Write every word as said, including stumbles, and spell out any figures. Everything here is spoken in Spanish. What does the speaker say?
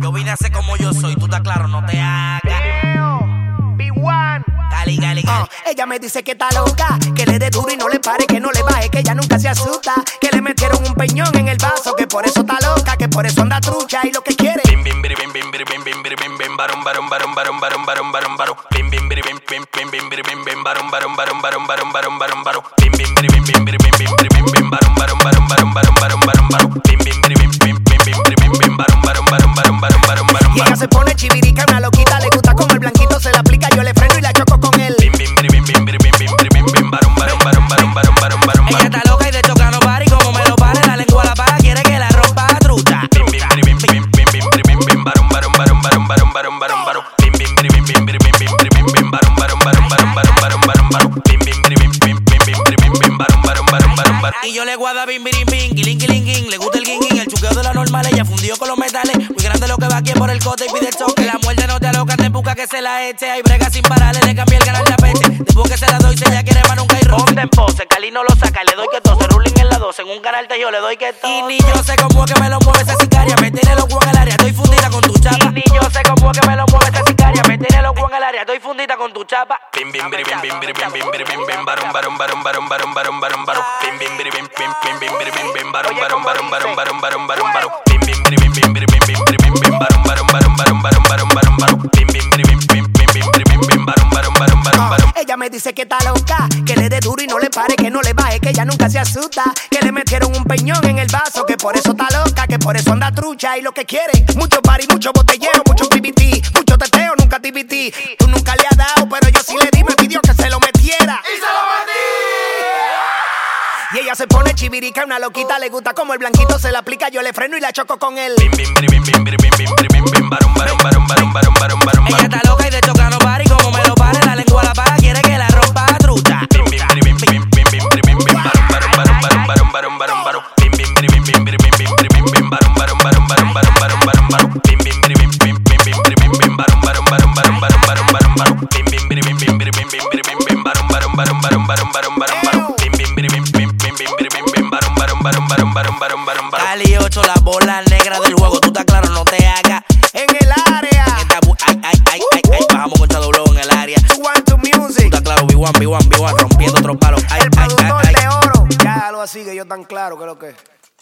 Yo vine a ser como yo soy, tú estás claro, no te hagas. B uno. Cali, cali, cali. Uh, ella me dice que está loca, que le dé duro y no le pare, que no le baje, que ella nunca se asusta, que le metieron un peñón en el vaso, que por eso está loca, que por eso anda trucha y lo que quiere. Bim bim biri bim bim biri bim bim biri bim bim barum barum barum barum barum barum barum barum bim bim biri bim bim bim bim biri bim bim barum barum barum barum barum barum barum barum bim bim biri bim bim biri bim bim biri bim bim barum barum barum barum barum barum barum barum bim bim biri bim bim bim bim biri bim bim barum barum barum barum barum barum barum. Y ella se pone chivirica, una loquita, le gusta como el blanquito se la aplica, yo le freno y la choco con él. Bim bim biri bim bim biri bim bim biri bim bim barum barum barum barum barum barum barum. Ella está loca y de choca no para y como me lo pare, la lengua la paga, quiere que la rompa trucha. Bim bim biri bim bim bim bim biri bim bim barum barum barum barum barum barum barum barum. Bim bim biri bim bim biri bim bim biri bim bim barum barum barum barum barum barum barum barum. Bim bim biri bim bim bim bim biri bim bim barum barum barum barum barum. Y yo le guarda bim bim bim, guilin guilin guin, le gusta el guin guin, el chuqueo de la normal, ella fundió con los metales, muy grande lo que va aquí por el cote y pide el choque. La muerte no te aloca, te busca que se la eche, hay brega sin pararle, le cambié el canal de apete, después que se la doy, si ella quiere más nunca hay roce. Ponte en pose, Cali no lo saca, le doy que tose, ruling en la doce, en un canal te yo le doy que tose. Y ni yo sé cómo es que me lo mueve esa sicaria, me tiene loco en el área, estoy fundida con tu chapa. Y ni yo sé cómo es que me lo mueve esa sicaria, me tiene loco en el área, estoy fundida con tu chapa. Bim bim biri bim bim biri bim bim biri bim bim barum barum barum barum barum barum barum barum. Bim bim biri bim bim bim bim biri bim bim barum barum barum barum barum barum barum barum. Bim bim biri bim bim biri bim bim biri bim bim barum barum barum barum barum barum barum barum. Bim bim biri bim bim bim bim biri bim bim barum barum barum barum barum. Ella me dice que está loca, que le dé duro y no le pare, que no le baje, que ella nunca se asusta, que le metieron un peñón en el vaso, que por eso está loca, que por eso anda trucha y lo que quiere. Mucho party, mucho botelleo, mucho P B T, mucho teteo, nunca T B T. Tú nunca le has dado, pero yo sí le di, me pidió que se lo metiera. ¡Y se lo metí! Y ella se pone chivirica, una loquita, le gusta como el blanquito se la aplica, yo le freno y la choco con él. Bim bim biri bim bim biri bim bim biri bim bim barum barum barum barum barum barum barum. Ella está loca y de choca no para y como me lo pare, la lengua la paga, quiere que la rompa trucha. Bim bim biri bim bim bim bim biri bim bim barum barum barum barum barum barum barum barum. Bim bim biri bim bim biri bim bim biri bim bim barum barum barum barum barum barum barum barum. Bim bim biri bim bim bim bim biri bim bim barum barum barum barum barum barum barum barum. Bim bim biri bim bim biri bim bim biri bim bim barum barum barum barum barum barum barum barum. Bim bim biri bim bim bim bim biri bim bim barum barum barum barum barum barum barum barum. Cali ocho, la bola negra del juego, tú estás claro, no te hagas. En el área, Esta bu- ay, ay, ay, ay, ay, bajamos con Shadow Blow en el área. Tú One to Music, estás claro, B uno, B uno, B uno, rompiendo otros palos. Ay, el ay, ay, productor ay. de oro. Ya lo así que yo tan claro que lo que.